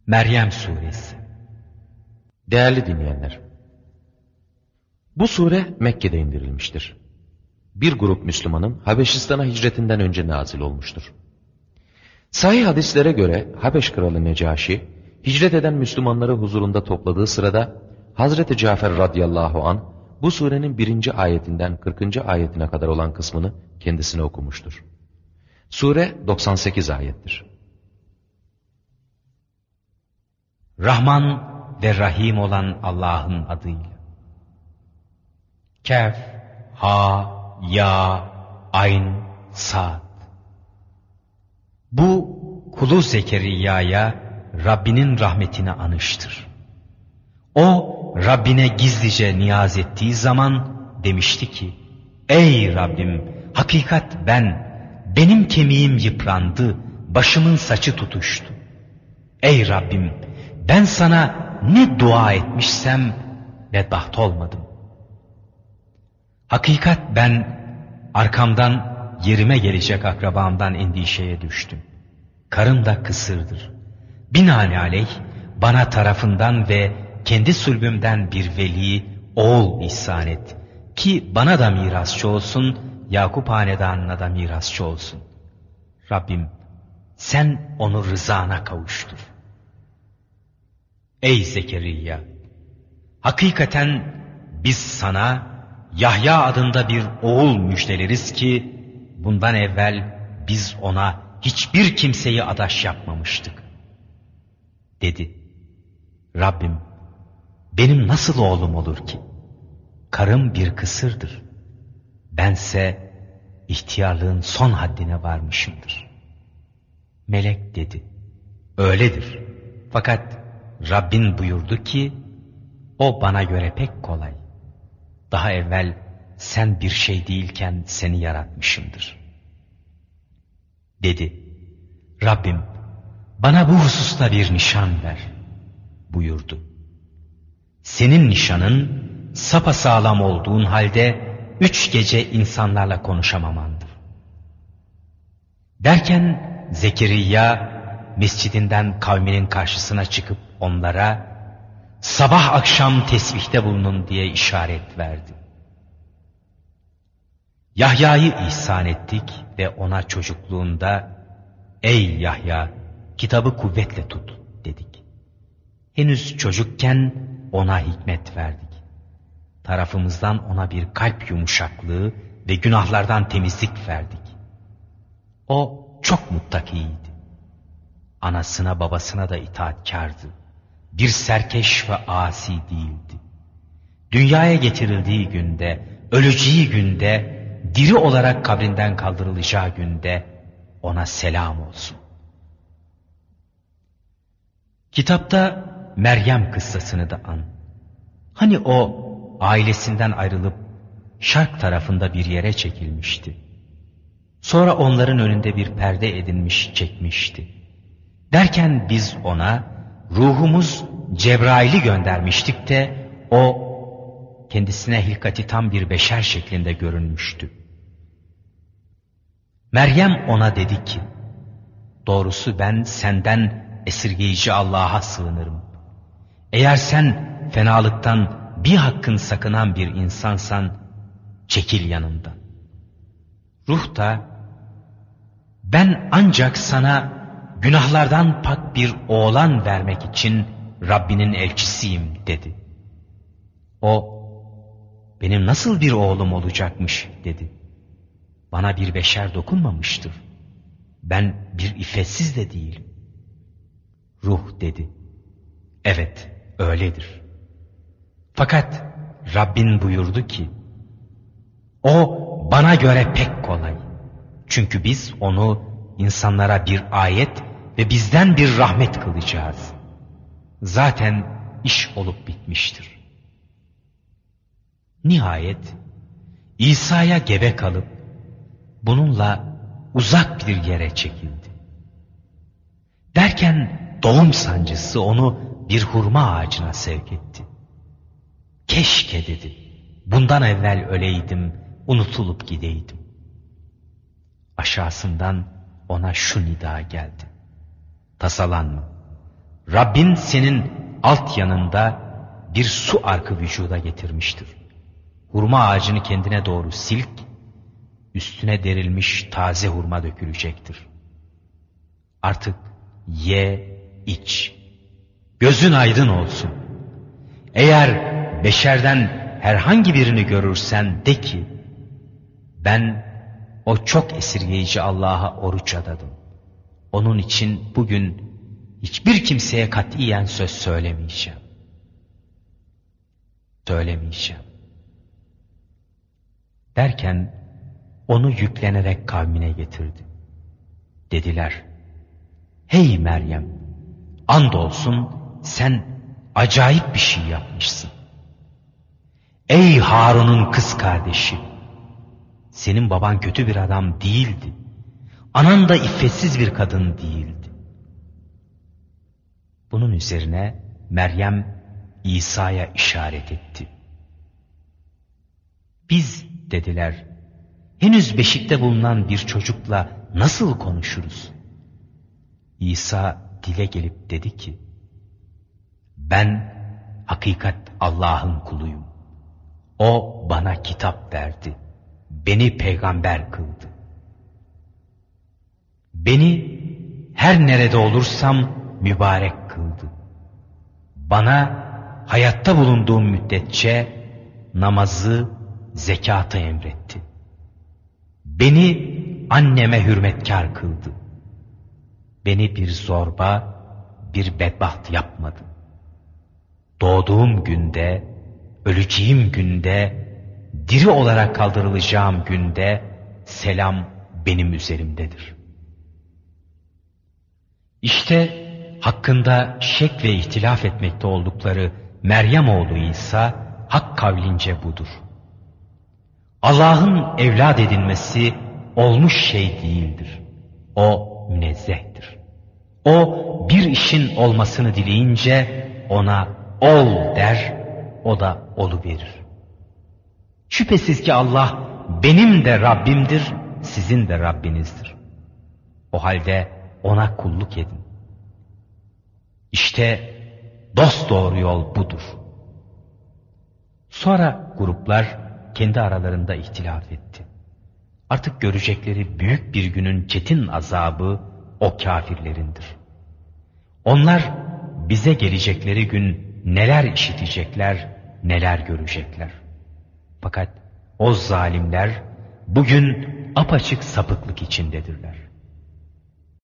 Meryem Suresi. Değerli dinleyenler, bu sure Mekke'de indirilmiştir. Bir grup Müslümanın Habeşistan'a hicretinden önce nazil olmuştur. Sahih hadislere göre Habeş kralı Necaşi, hicret eden Müslümanları huzurunda topladığı sırada Hazreti Cafer radıyallahu an bu surenin 1. ayetinden 40. ayetine kadar olan kısmını kendisine okumuştur. Sure 98 ayettir. Rahman ve Rahim olan Allah'ın adıyla. Kehf, Ha, Ya, Ayn, Sad. Bu kulu Zekeriya'ya Rabbinin rahmetini anıştır. O Rabbine gizlice niyaz ettiği zaman demişti ki: Ey Rabbim, hakikat benim kemiğim yıprandı, başımın saçı tutuştu. Ey Rabbim, ben sana ne dua etmişsem bedbaht olmadım. Hakikat arkamdan yerime gelecek akrabamdan endişeye düştüm. Karım da kısırdır. Binaenaleyh bana tarafından ve kendi sülbümden bir veli, oğul ihsan et ki bana da mirasçı olsun, Yakup hanedanına da mirasçı olsun. Rabbim, sen onu rızana kavuştur. Ey Zekeriya! Hakikaten biz sana Yahya adında bir oğul müjdeleriz ki bundan evvel biz ona hiçbir kimseyi adaş yapmamıştık. Dedi: Rabbim, benim nasıl oğlum olur ki? Karım bir kısırdır. Bense ihtiyarlığın son haddine varmışımdır. Melek dedi: Öyledir. Fakat Rabbin buyurdu ki, o bana göre pek kolay. Daha evvel sen bir şey değilken seni yaratmışımdır. Dedi: Rabbim, bana bu hususta bir nişan ver. Buyurdu: Senin nişanın sapasağlam olduğun halde 3 gece insanlarla konuşamamandır. Derken Zekeriya mescidinden kavminin karşısına çıkıp onlara sabah akşam tesbihte bulunun diye işaret verdi. Yahya'yı ihsan ettik ve ona çocukluğunda ey Yahya, kitabı kuvvetle tut dedik. Henüz çocukken ona hikmet verdik. Tarafımızdan ona bir kalp yumuşaklığı ve günahlardan temizlik verdik. O çok muttakiydi. Anasına babasına da itaatkardı. Bir serkeş ve asi değildi. Dünyaya getirildiği günde, öleceği günde, diri olarak kabrinden kaldırılacağı günde ona selam olsun. Kitapta Meryem kıssasını da an. Hani o ailesinden ayrılıp şark tarafında bir yere çekilmişti. Sonra onların önünde bir perde edinmiş çekmişti. Derken biz ona ruhumuz Cebrail'i göndermiştik de o kendisine hilkati tam bir beşer şeklinde görünmüştü. Meryem ona dedi ki: Doğrusu ben senden esirgeyici Allah'a sığınırım. Eğer sen fenalıktan bir hakkın sakınan bir insansan çekil yanımdan. Ruh da ben ancak sana günahlardan pak bir oğlan vermek için Rabbinin elçisiyim dedi. O benim nasıl bir oğlum olacakmış dedi. Bana bir beşer dokunmamıştır. Ben bir iffetsiz de değilim. Ruh dedi: Evet öyledir. Fakat Rabbin buyurdu ki: O bana göre pek kolay. Çünkü biz onu insanlara bir ayet ve bizden bir rahmet kılacağız. Zaten iş olup bitmiştir. Nihayet İsa'ya gebe kalıp bununla uzak bir yere çekildi. Derken doğum sancısı onu bir hurma ağacına sevk etti. Keşke dedi, bundan evvel öleydim, unutulup gideydim. Aşağısından ona şu nida geldi: Tasalanma, Rabbin senin alt yanında bir su arkı vücuda getirmiştir. Hurma ağacını kendine doğru silk, üstüne derilmiş taze hurma dökülecektir. Artık ye, iç. Gözün aydın olsun. Eğer beşerden herhangi birini görürsen de ki, ben o çok esirgeyici Allah'a oruç adadım. Onun için bugün hiçbir kimseye katiyen söz söylemeyeceğim. Derken onu yüklenerek kavmine getirdi. Dediler, hey Meryem, andolsun sen acayip bir şey yapmışsın. Ey Harun'un kız kardeşi, senin baban kötü bir adam değildi. Anan da iffetsiz bir kadın değildi. Bunun üzerine Meryem İsa'ya işaret etti. Biz, dediler, henüz beşikte bulunan bir çocukla nasıl konuşuruz? İsa dile gelip dedi ki, ben hakikat Allah'ın kuluyum. O bana kitap verdi. Beni peygamber kıldı. Beni her nerede olursam mübarek kıldı. Bana hayatta bulunduğum müddetçe namazı, zekatı emretti. Beni anneme hürmetkar kıldı. Beni bir zorba, bir bedbaht yapmadı. Doğduğum günde, öleceğim günde, diri olarak kaldırılacağım günde selam benim üzerimdedir. İşte hakkında şek ve ihtilaf etmekte oldukları Meryem oğlu İsa hak kavlince budur. Allah'ın evlad edilmesi olmuş şey değildir. O münezzehtir. O bir işin olmasını dileyince ona ol der, o da oluverir. Şüphesiz ki Allah benim de Rabbimdir, sizin de Rabbinizdir. O halde ona kulluk edin. İşte dosdoğru yol budur. Sonra gruplar kendi aralarında ihtilaf etti. Artık görecekleri büyük bir günün çetin azabı o kafirlerindir. Onlar bize gelecekleri gün neler işitecekler, neler görecekler. Fakat o zalimler bugün apaçık sapıklık içindedirler.